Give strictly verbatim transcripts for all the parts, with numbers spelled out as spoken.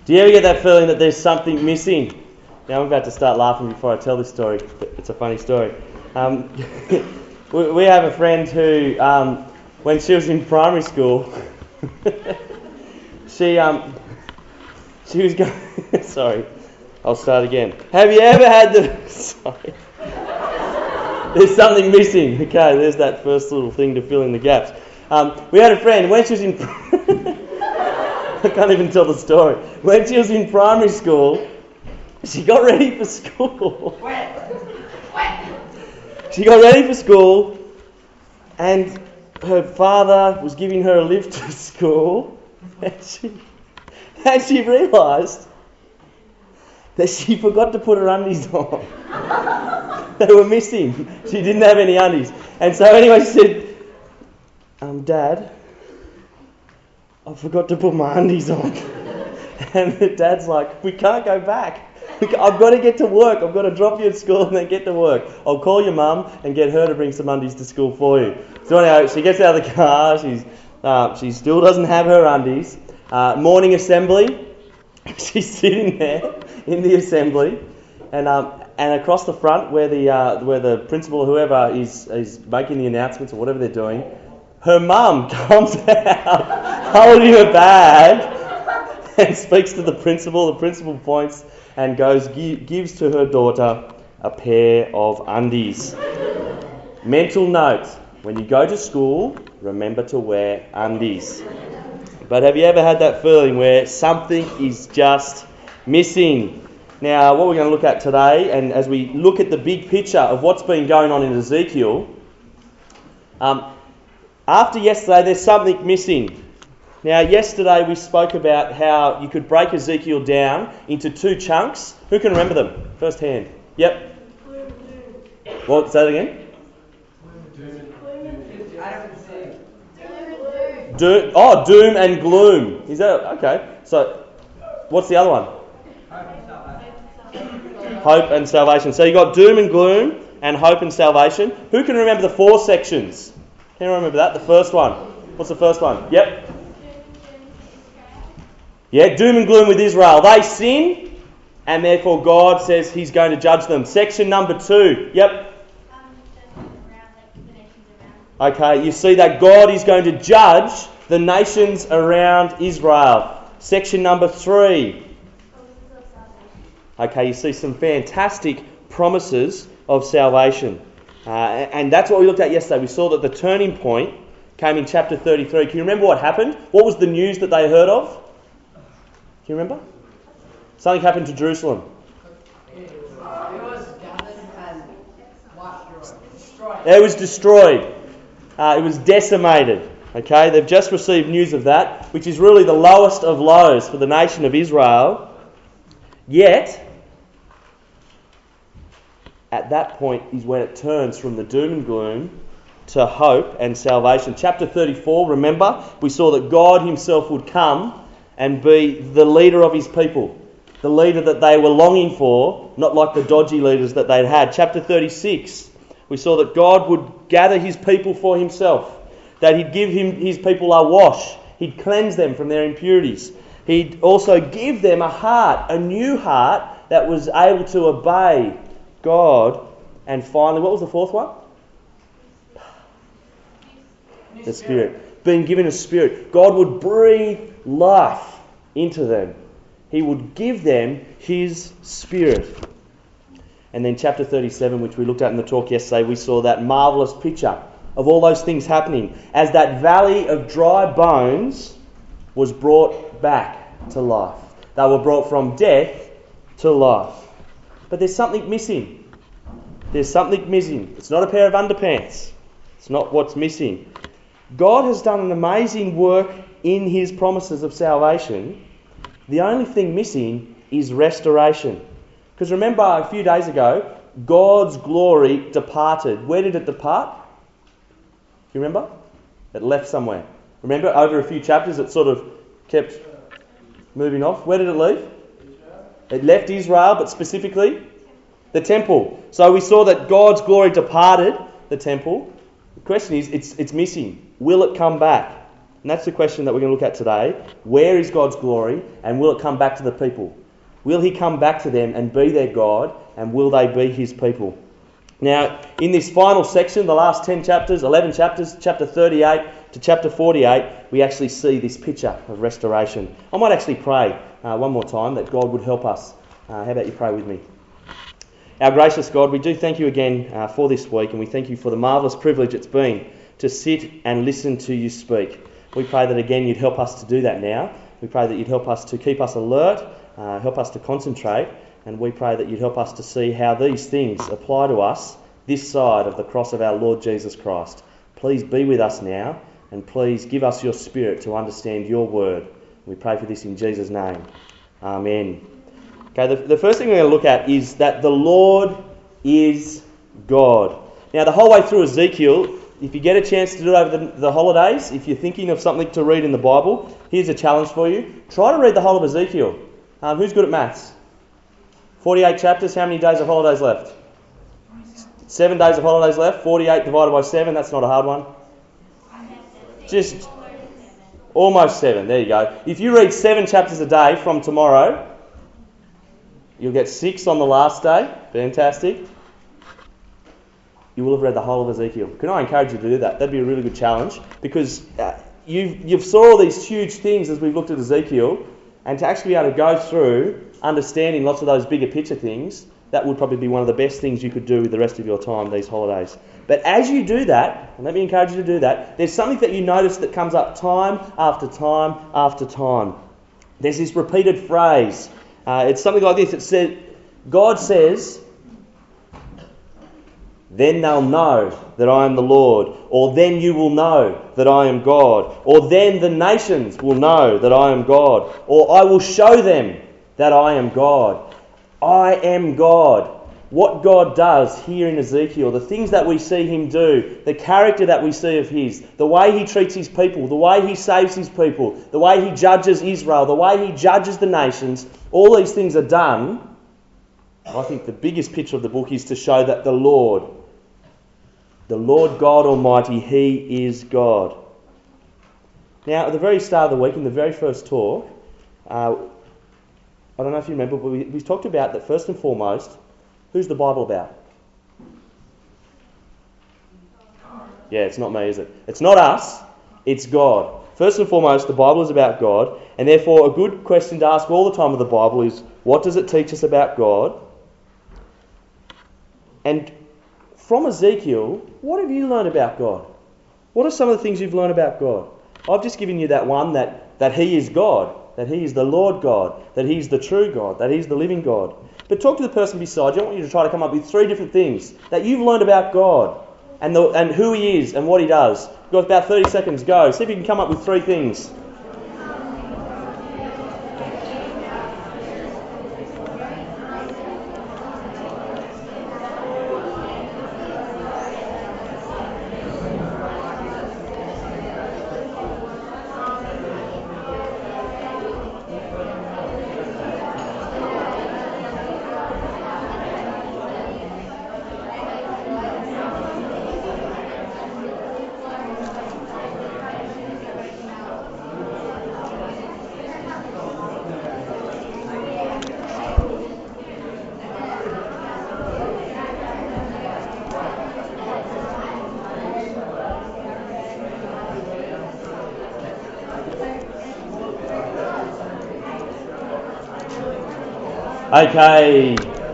Do you ever get that feeling that there's something missing? Now I'm about to start laughing before I tell this story. It's a funny story. Um, we, we have a friend who, um, when she was in primary school, she um, she was going. Sorry, I'll start again. Have you ever had the? Sorry. There's something missing. Okay, there's that first little thing to fill in the gaps. Um, we had a friend when she was in. I can't even tell the story. When she was in primary school, she got ready for school. She got ready for school, and her father was giving her a lift to school, and she, and she realised that she forgot to put her undies on. They were missing. She didn't have any undies. And so anyway, she said, um, Dad, I forgot to put my undies on. And the dad's like, we can't go back. I've got to get to work. I've got to drop you at school and then get to work. I'll call your mum and get her to bring some undies to school for you. So anyhow, she gets out of the car. She's uh, she still doesn't have her undies. Uh, morning assembly. She's sitting there in the assembly, and um, and across the front where the uh, where the principal or whoever is is making the announcements or whatever they're doing, her mum comes out holding a bag and speaks to the principal. The principal points and goes gi- gives to her daughter a pair of undies. Mental note: when you go to school, remember to wear undies. But have you ever had that feeling where something is just missing? Now, what we're going to look at today, and as we look at the big picture of what's been going on in Ezekiel, um, after yesterday, there's something missing. Now, yesterday we spoke about how you could break Ezekiel down into two chunks. Who can remember them? First hand. Yep. What? Say that again. Do, oh, doom and gloom. Is that okay? So, what's the other one? Hope and salvation. So you got doom and gloom and hope and salvation. Who can remember the four sections? Can you remember that? The first one. What's the first one? Yep. Yeah, doom and gloom with Israel. They sin, and therefore God says He's going to judge them. Section number two. Yep. Okay, you see that God is going to judge the nations around Israel. Section number three. Okay, you see some fantastic promises of salvation. Uh, and that's what we looked at yesterday. We saw that the turning point came in chapter thirty-three. Can you remember what happened? What was the news that they heard of? Can you remember? Something happened to Jerusalem. It was gathered and destroyed. It was destroyed. Uh, it was decimated. Okay, they've just received news of that, which is really the lowest of lows for the nation of Israel. Yet, at that point is when it turns from the doom and gloom to hope and salvation. Chapter thirty-four, remember, we saw that God Himself would come and be the leader of His people. The leader that they were longing for, not like the dodgy leaders that they'd had. Chapter thirty-six, we saw that God would gather His people for Himself. That He'd give him, His people a wash. He'd cleanse them from their impurities. He'd also give them a heart, a new heart that was able to obey God. And finally, what was the fourth one? New The Spirit. Being given a Spirit. God would breathe life into them. He would give them His Spirit. And then chapter thirty-seven, which we looked at in the talk yesterday, we saw that marvellous picture of all those things happening as that valley of dry bones was brought back to life. They were brought from death to life. But there's something missing. There's something missing. It's not a pair of underpants. It's not what's missing. God has done an amazing work in His promises of salvation. The only thing missing is restoration. Because remember a few days ago, God's glory departed. Where did it depart? Do you remember? It left somewhere. Remember, over a few chapters it sort of kept moving off. Where did it leave? It left Israel, but specifically the temple. So we saw that God's glory departed the temple. The question is, it's it's missing. Will it come back? And that's the question that we're going to look at today. Where is God's glory, and will it come back to the people? Will he come back to them and be their God, and will they be his people? Now, in this final section, the last ten chapters, eleven chapters, chapter thirty-eight to chapter forty-eight, we actually see this picture of restoration. I might actually pray uh, one more time that God would help us. Uh, how about you pray with me? Our gracious God, we do thank you again uh, for this week, and we thank you for the marvellous privilege it's been to sit and listen to you speak. We pray that again you'd help us to do that now. We pray that you'd help us to keep us alert, uh, help us to concentrate, and we pray that you'd help us to see how these things apply to us this side of the cross of our Lord Jesus Christ. Please be with us now, and please give us your Spirit to understand your word. We pray for this in Jesus' name. Amen. Okay, the, the first thing we're going to look at is that the Lord is God. Now, the whole way through Ezekiel, if you get a chance to do it over the, the holidays, if you're thinking of something to read in the Bible, here's a challenge for you. Try to read the whole of Ezekiel. Um, who's good at maths? forty-eight chapters, how many days of holidays left? Seven days of holidays left. forty-eight divided by seven, that's not a hard one. Just almost seven, there you go. If you read seven chapters a day from tomorrow, you'll get six on the last day. Fantastic. You will have read the whole of Ezekiel. Can I encourage you to do that? That'd be a really good challenge, because uh, you've, you've saw all these huge things as we've looked at Ezekiel, and to actually be able to go through understanding lots of those bigger picture things, that would probably be one of the best things you could do with the rest of your time, these holidays. But as you do that, and let me encourage you to do that, there's something that you notice that comes up time after time after time. There's this repeated phrase. Uh, it's something like this. It said, God says, then they'll know that I am the Lord, or then you will know that I am God, or then the nations will know that I am God, or I will show them that I am God. I am God. What God does here in Ezekiel, the things that we see him do, the character that we see of his, the way he treats his people, the way he saves his people, the way he judges Israel, the way he judges the nations, all these things are done. I think the biggest picture of the book is to show that the Lord, the Lord God Almighty, he is God. Now, at the very start of the week, in the very first talk, uh, I don't know if you remember, but we, we talked about that first and foremost, who's the Bible about? Yeah, it's not me, is it? It's not us, it's God. First and foremost, the Bible is about God, and therefore a good question to ask all the time of the Bible is, what does it teach us about God? And from Ezekiel, what have you learned about God? What are some of the things you've learned about God? I've just given you that one, that, that he is God, that he is the Lord God, that he's the true God, that he's the living God. But talk to the person beside you. I want you to try to come up with three different things that you've learned about God and the, and who he is and what he does. You've got about thirty seconds. Go. See if you can come up with three things. Okay.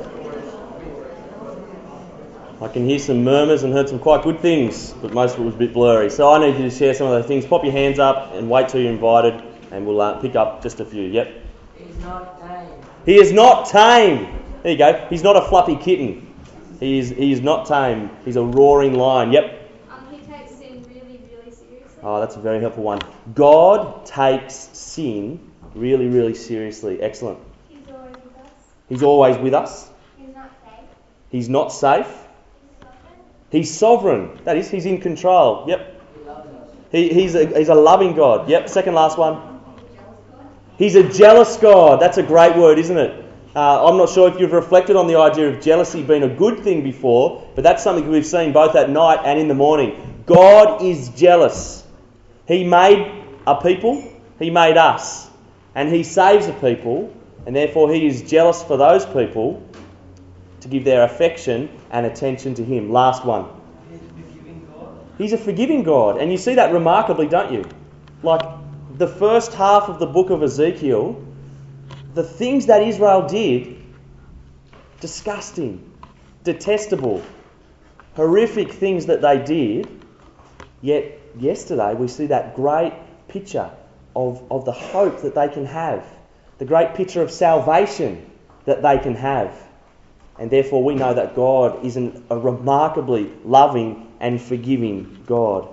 I can hear some murmurs and heard some quite good things, but most of it was a bit blurry. So I need you to share some of those things. Pop your hands up and wait till you're invited, and we'll uh, pick up just a few. Yep. He's not tame. He is not tame. There you go. He's not a fluffy kitten. He is. He is not tame. He's a roaring lion. Yep. Um, he takes sin really, really seriously. Oh, that's a very helpful one. God takes sin really, really seriously. Excellent. He's always with us. He's always with us. He's not safe. He's not safe. He's sovereign. He's sovereign. That is, he's in control. Yep. He loves us. He, he's a he's a loving God. Yep. Second last one. He's a jealous God. He's a jealous God. That's a great word, isn't it? Uh, I'm not sure if you've reflected on the idea of jealousy being a good thing before, but that's something we've seen both at night and in the morning. God is jealous. He made a people, he made us. And he saves a people, and therefore he is jealous for those people to give their affection and attention to him. Last one. He's a forgiving God. He's a forgiving God. And you see that remarkably, don't you? Like the first half of the book of Ezekiel, the things that Israel did, disgusting, detestable, horrific things that they did. Yet yesterday we see that great picture of, of the hope that they can have, the great picture of salvation that they can have. And therefore we know that God is an, a remarkably loving and forgiving God.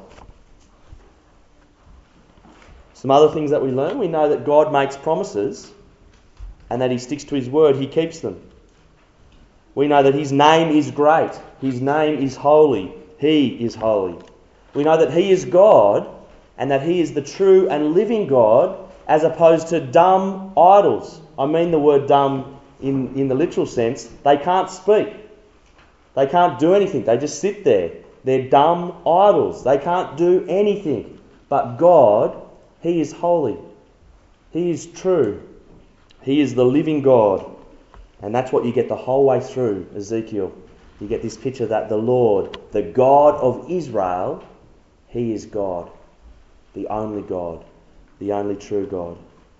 Some other things that we learn, we know that God makes promises and that he sticks to his word, he keeps them. We know that his name is great, his name is holy, he is holy. We know that he is God and that he is the true and living God as opposed to dumb idols. I mean the word dumb in, in the literal sense. They can't speak. They can't do anything. They just sit there. They're dumb idols. They can't do anything. But God, he is holy. He is true. He is the living God. And that's what you get the whole way through Ezekiel. You get this picture that the Lord, the God of Israel, he is God. The only God. The only true God.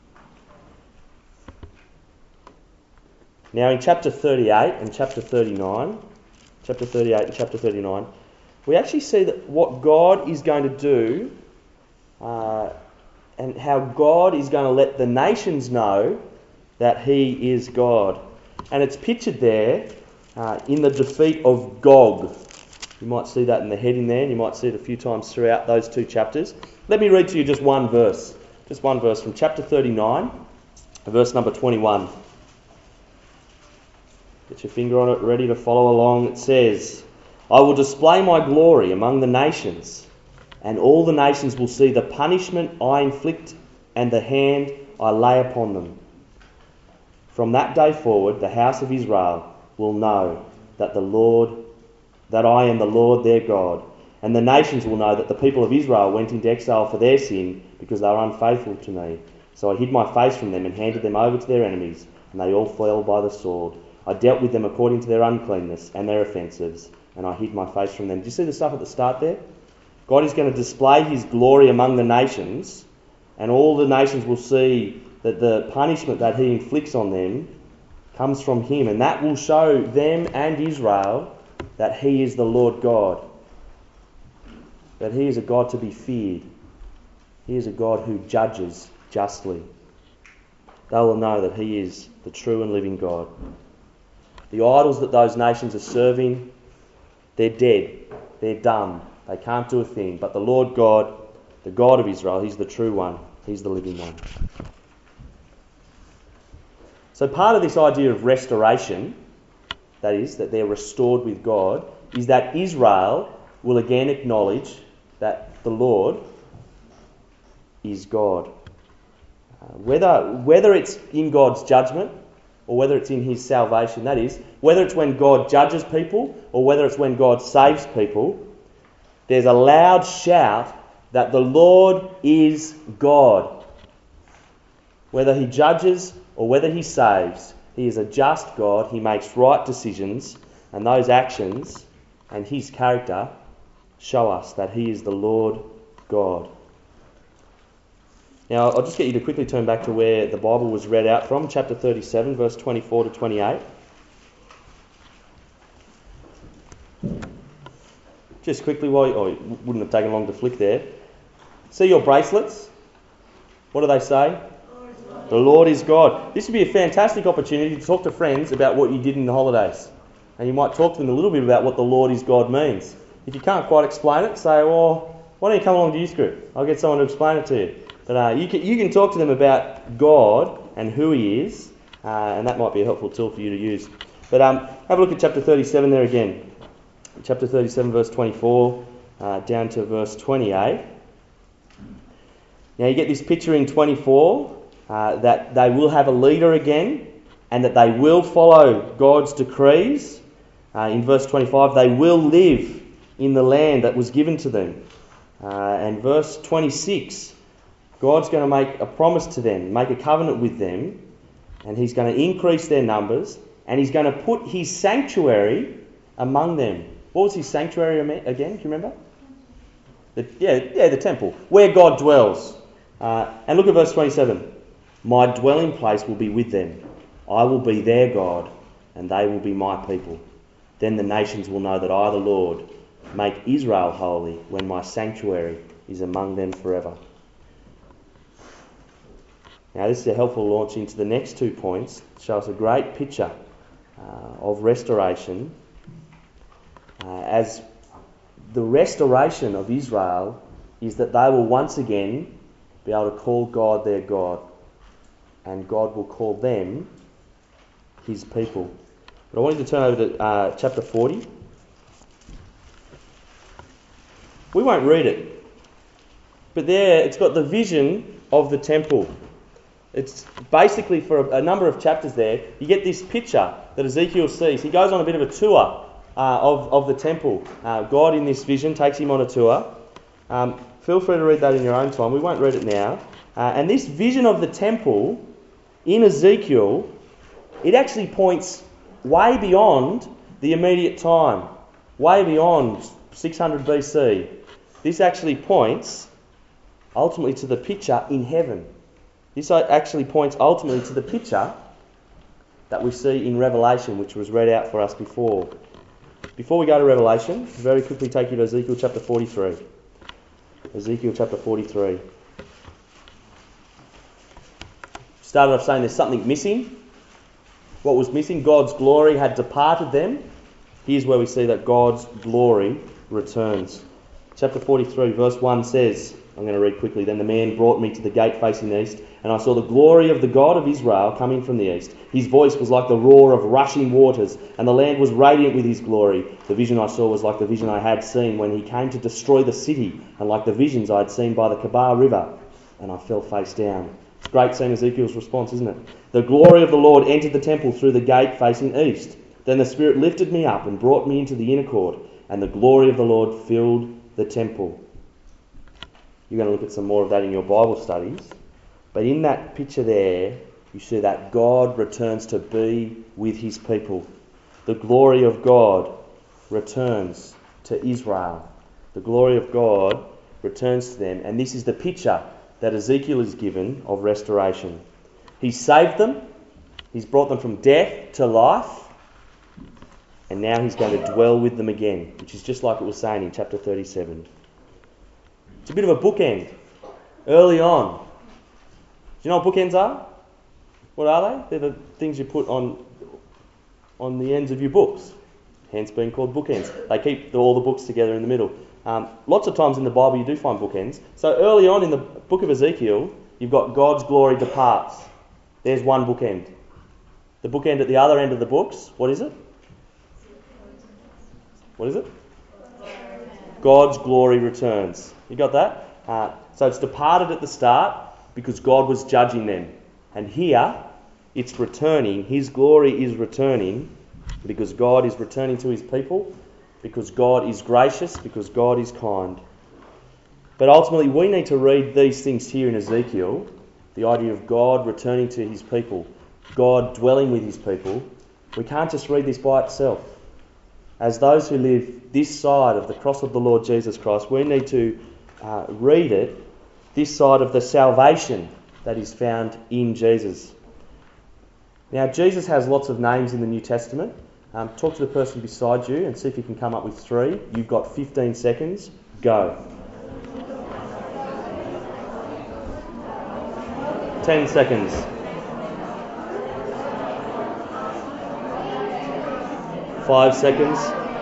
Now in chapter thirty-eight and chapter thirty-nine, chapter thirty-eight and chapter thirty-nine, we actually see that what God is going to do uh, and how God is going to let the nations know that he is God. And it's pictured there uh, in the defeat of Gog. You might see that in the heading there, and you might see it a few times throughout those two chapters. Let me read to you just one verse. Just one verse from chapter thirty-nine, verse number twenty-one. Get your finger on it, ready to follow along. It says, I will display my glory among the nations, and all the nations will see the punishment I inflict and the hand I lay upon them. From that day forward, the house of Israel will know that the Lord, that I am the Lord their God, and the nations will know that the people of Israel went into exile for their sin because they were unfaithful to me. So I hid my face from them and handed them over to their enemies, and they all fell by the sword. I dealt with them according to their uncleanness and their offences, and I hid my face from them. Do you see the stuff at the start there? God is going to display his glory among the nations, and all the nations will see that the punishment that he inflicts on them comes from him, and that will show them and Israel that he is the Lord God, that he is a God to be feared. He is a God who judges justly. They will know that he is the true and living God. The idols that those nations are serving, they're dead, they're dumb, they can't do a thing. But the Lord God, the God of Israel, he's the true one, he's the living one. So part of this idea of restoration, that is, that they're restored with God, is that Israel will again acknowledge that the Lord is God. Uh, whether, whether it's in God's judgment or whether it's in his salvation, that is, whether it's when God judges people or whether it's when God saves people, there's a loud shout that the Lord is God. Whether he judges or whether he saves, he is a just God, he makes right decisions, and those actions and his character show us that he is the Lord God. Now, I'll just get you to quickly turn back to where the Bible was read out from, chapter thirty-seven, verse twenty-four to twenty-eight. Just quickly, while you, oh, it wouldn't have taken long to flick there. See your bracelets? What do they say? The Lord is God. This would be a fantastic opportunity to talk to friends about what you did in the holidays. And you might talk to them a little bit about what the Lord is God means. If you can't quite explain it, say, well, why don't you come along to youth group? I'll get someone to explain it to you. But uh, you can you can talk to them about God and who he is, uh, and that might be a helpful tool for you to use. But um, have a look at chapter thirty-seven there again. Chapter thirty-seven, verse twenty-four, uh, down to verse twenty-eight. Now you get this picture in twenty-four, uh, that they will have a leader again, and that they will follow God's decrees. Uh, in verse twenty-five, they will live in the land that was given to them. Uh, and verse twenty-six, God's going to make a promise to them, make a covenant with them, and he's going to increase their numbers, and he's going to put his sanctuary among them. What was his sanctuary again? Do you remember? The, yeah, yeah, the temple, where God dwells. Uh, and look at verse twenty-seven. My dwelling place will be with them. I will be their God, and they will be my people. Then the nations will know that I, the Lord, make Israel holy when my sanctuary is among them forever. Now this is a helpful launch into the next two points. It shows a great picture uh, of restoration uh, as the restoration of Israel is that they will once again be able to call God their God, and God will call them his people. But I want you to turn over to uh, chapter forty. We won't read it, but there it's got the vision of the temple. It's basically for a, a number of chapters there, you get this picture that Ezekiel sees. He goes on a bit of a tour uh, of, of the temple. Uh, God in this vision takes him on a tour. Um, feel free to read that in your own time. We won't read it now. Uh, and this vision of the temple in Ezekiel, it actually points way beyond the immediate time, way beyond six hundred B C. This actually points ultimately to the picture in heaven. This actually points ultimately to the picture that we see in Revelation, which was read out for us before. Before we go to Revelation, I'll very quickly take you to Ezekiel chapter forty-three. Ezekiel chapter forty-three. Started off saying there's something missing. What was missing? God's glory had departed them. Here's where we see that God's glory returns. Chapter forty-three, verse one says, I'm going to read quickly. Then the man brought me to the gate facing east, and I saw the glory of the God of Israel coming from the east. His voice was like the roar of rushing waters, and the land was radiant with his glory. The vision I saw was like the vision I had seen when he came to destroy the city, and like the visions I had seen by the Kabar River, and I fell face down. It's great seeing Ezekiel's response, isn't it? The glory of the Lord entered the temple through the gate facing east. Then the Spirit lifted me up and brought me into the inner court, and the glory of the Lord filled the temple. You're going to look at some more of that in your Bible studies. But in that picture there, you see that God returns to be with his people. The glory of God returns to Israel. The glory of God returns to them. And this is the picture that Ezekiel is given of restoration. He's saved them. He's brought them from death to life. And now he's going to dwell with them again, which is just like it was saying in chapter thirty-seven. It's a bit of a bookend. Early on. Do you know what bookends are? What are they? They're the things you put on on the ends of your books. Hence being called bookends. They keep all the books together in the middle. Um, lots of times in the Bible you do find bookends. So early on in the book of Ezekiel, you've got God's glory departs. There's one bookend. The bookend at the other end of the books, what is it? What is it? God's glory returns. You got that? Uh, so it's departed at the start because God was judging them. And here, it's returning. His glory is returning because God is returning to his people, because God is gracious, because God is kind. But ultimately, we need to read these things here in Ezekiel, the idea of God returning to his people, God dwelling with his people. We can't just read this by itself. As those who live this side of the cross of the Lord Jesus Christ, we need to uh, read it this side of the salvation that is found in Jesus. Now, Jesus has lots of names in the New Testament. Um, talk to the person beside you and see if you can come up with three. You've got fifteen seconds. Go. ten seconds. Five seconds.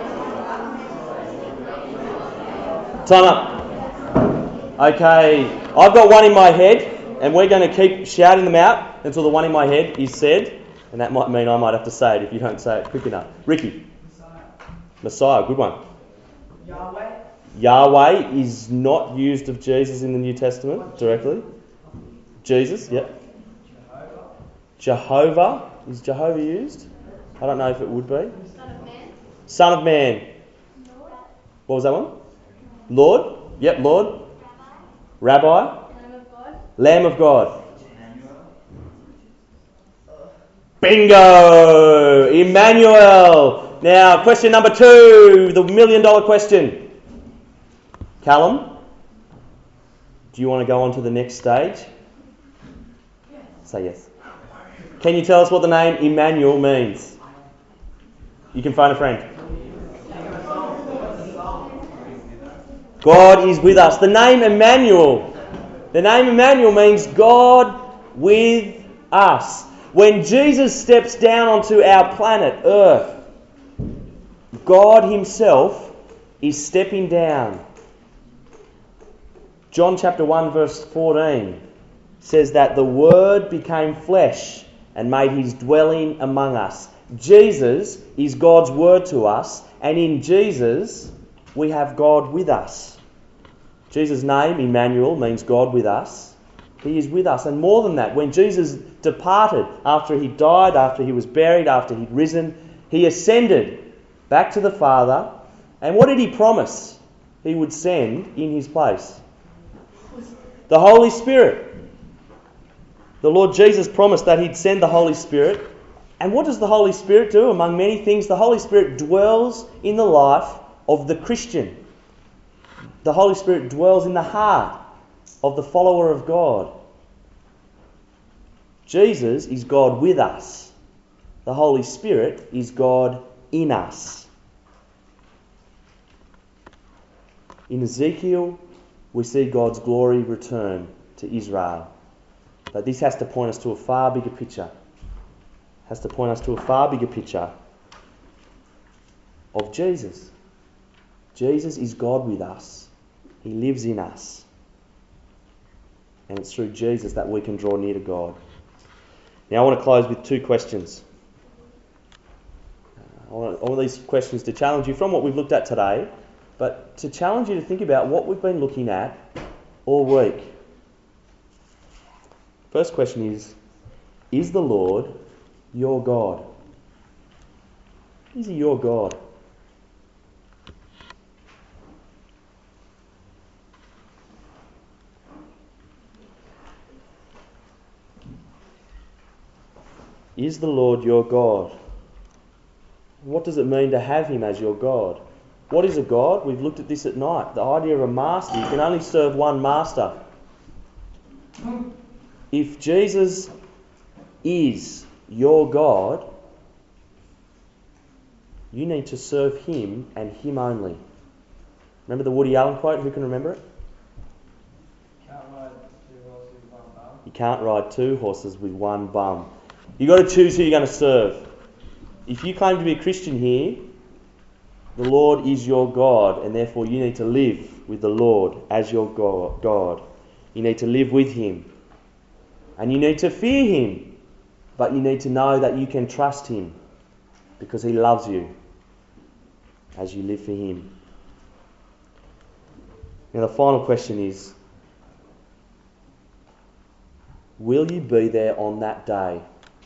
Time up. Okay, I've got one in my head, and we're going to keep shouting them out until the one in my head is said, and that might mean I might have to say it if you don't say it quick enough. Ricky. Messiah. Messiah, good one. Yahweh. Yahweh is not used of Jesus in the New Testament directly. Jesus, yep. Jehovah. Jehovah, is Jehovah used? I don't know if it would be. Son of man. Son of man. Lord. What was that one? Lord, yep, Lord. Rabbi. Rabbi, Lamb of God. Lamb of God. Bingo! Emmanuel. Now, question number two, the million dollar question. Callum, do you want to go on to the next stage? Say yes. Can you tell us what the name Emmanuel means? You can phone a friend. God is with us. The name Emmanuel. The name Emmanuel means God with us. When Jesus steps down onto our planet, Earth, God himself is stepping down. John chapter one verse fourteen says that the Word became flesh and made his dwelling among us. Jesus is God's Word to us, and in Jesus we have God with us. Jesus' name, Emmanuel, means God with us. He is with us. And more than that, when Jesus departed, after he died, after he was buried, after he'd risen, he ascended back to the Father. And what did he promise he would send in his place? The Holy Spirit. The Lord Jesus promised that he'd send the Holy Spirit. And what does the Holy Spirit do? Among many things, the Holy Spirit dwells in the life of the Christian. The Holy Spirit dwells in the heart of the follower of God. Jesus is God with us. The Holy Spirit is God in us. In Ezekiel, we see God's glory return to Israel. But this has to point us to a far bigger picture. Has to point us to a far bigger picture of Jesus. Jesus is God with us. He lives in us. And it's through Jesus that we can draw near to God. Now I want to close with two questions. I want, I want these questions to challenge you from what we've looked at today, but to challenge you to think about what we've been looking at all week. First question is, is the Lord your God? Is he your God? Is the Lord your God? What does it mean to have him as your God? What is a God? We've looked at this at night. The idea of a master. You can only serve one master. If Jesus is your God, you need to serve him and him only. Remember the Woody Allen quote? Who can remember it? Can't ride two horses with one bum. You can't ride two horses with one bum. You've got to choose who you're going to serve. If you claim to be a Christian here, the Lord is your God, and therefore you need to live with the Lord as your God. You need to live with him. And you need to fear him, but you need to know that you can trust him because he loves you as you live for him. Now the final question is, will you be there on that day?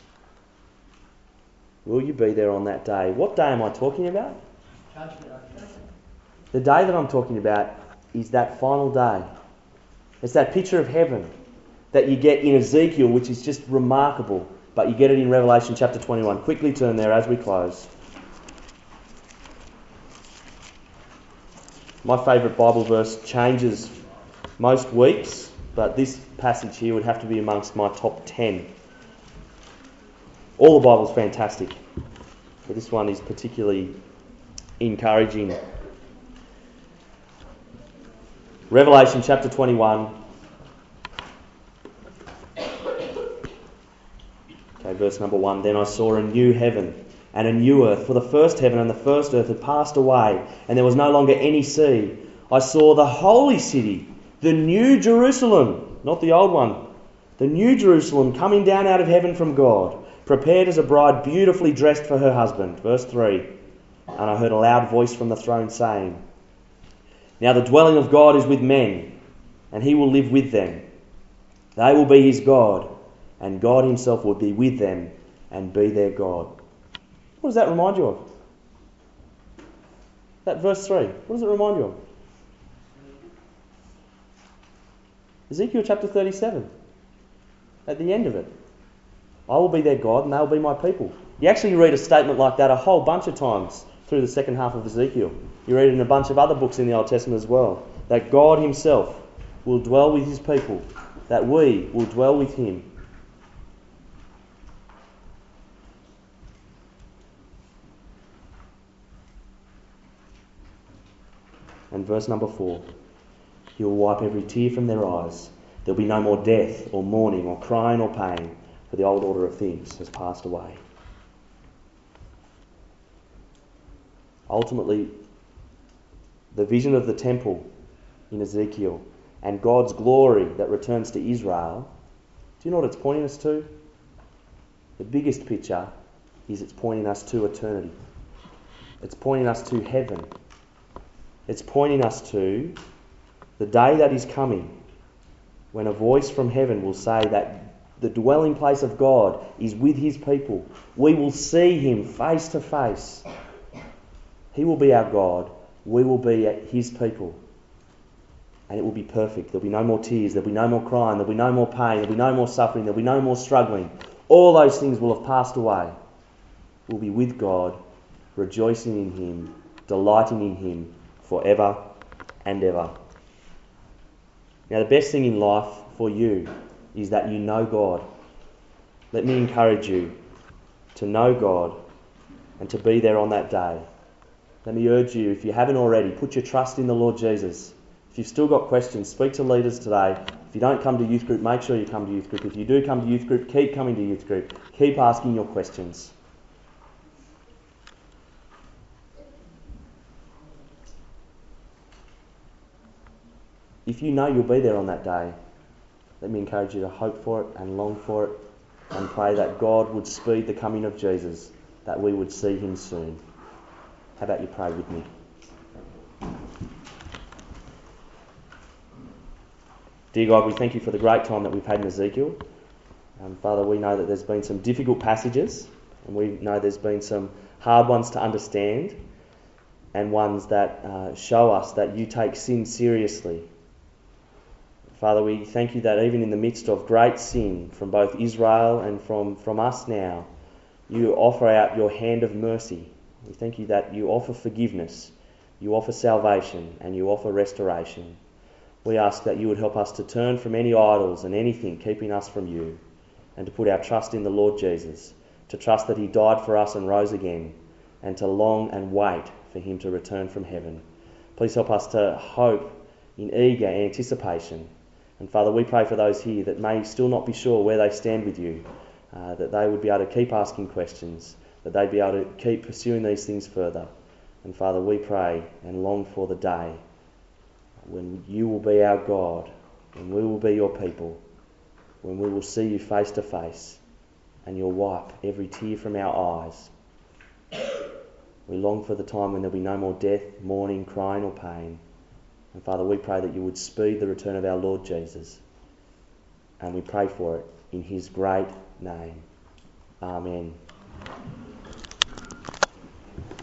Will you be there on that day? What day am I talking about? The day that I'm talking about is that final day. It's that picture of heaven that you get in Ezekiel, which is just remarkable, but you get it in Revelation chapter twenty-one. Quickly turn there as we close. My favourite Bible verse changes most weeks, but this passage here would have to be amongst my top ten. All the Bible's fantastic, but this one is particularly encouraging. Revelation chapter twenty-one. Okay, verse number one. Then I saw a new heaven and a new earth, for the first heaven and the first earth had passed away, and there was no longer any sea. I saw the holy city, the new Jerusalem, not the old one, the new Jerusalem coming down out of heaven from God, prepared as a bride beautifully dressed for her husband. Verse three. And I heard a loud voice from the throne saying, now the dwelling of God is with men, and he will live with them. They will be his God, and God himself will be with them and be their God. What does that remind you of? That verse three. What does it remind you of? Ezekiel chapter thirty-seven. at the end of it. I will be their God and they'll be my people. You actually read a statement like that a whole bunch of times through the second half of Ezekiel. You read it in a bunch of other books in the Old Testament as well. That God himself will dwell with his people. That we will dwell with him. And verse number four. He will wipe every tear from their eyes. There'll be no more death or mourning or crying or pain, for the old order of things has passed away. Ultimately, the vision of the temple in Ezekiel and God's glory that returns to Israel, do you know what it's pointing us to? The biggest picture is it's pointing us to eternity. It's pointing us to heaven. It's pointing us to the day that is coming when a voice from heaven will say that the dwelling place of God is with his people. We will see him face to face. He will be our God. We will be his people. And it will be perfect. There'll be no more tears. There'll be no more crying. There'll be no more pain. There'll be no more suffering. There'll be no more struggling. All those things will have passed away. We'll be with God, rejoicing in him, delighting in him forever and ever. Now, the best thing in life for you is that you know God. Let me encourage you to know God and to be there on that day. Let me urge you, if you haven't already, put your trust in the Lord Jesus. If you've still got questions, speak to leaders today. If you don't come to youth group, make sure you come to youth group. If you do come to youth group, keep coming to youth group. Keep asking your questions. If you know you'll be there on that day, let me encourage you to hope for it and long for it and pray that God would speed the coming of Jesus, that we would see him soon. How about you pray with me? Dear God, we thank you for the great time that we've had in Ezekiel. Um, Father, we know that there's been some difficult passages, and we know there's been some hard ones to understand, and ones that uh, show us that you take sin seriously. Father, we thank you that even in the midst of great sin from both Israel and from, from us now, you offer out your hand of mercy. We thank you that you offer forgiveness, you offer salvation, and you offer restoration. We ask that you would help us to turn from any idols and anything keeping us from you, and to put our trust in the Lord Jesus, to trust that he died for us and rose again, and to long and wait for him to return from heaven. Please help us to hope in eager anticipation. And Father, we pray for those here that may still not be sure where they stand with you, uh, that they would be able to keep asking questions, that they'd be able to keep pursuing these things further. And Father, we pray and long for the day when you will be our God, when we will be your people, when we will see you face to face, and you'll wipe every tear from our eyes. We long for the time when there'll be no more death, mourning, crying or pain. And Father, we pray that you would speed the return of our Lord Jesus. And we pray for it in his great name. Amen.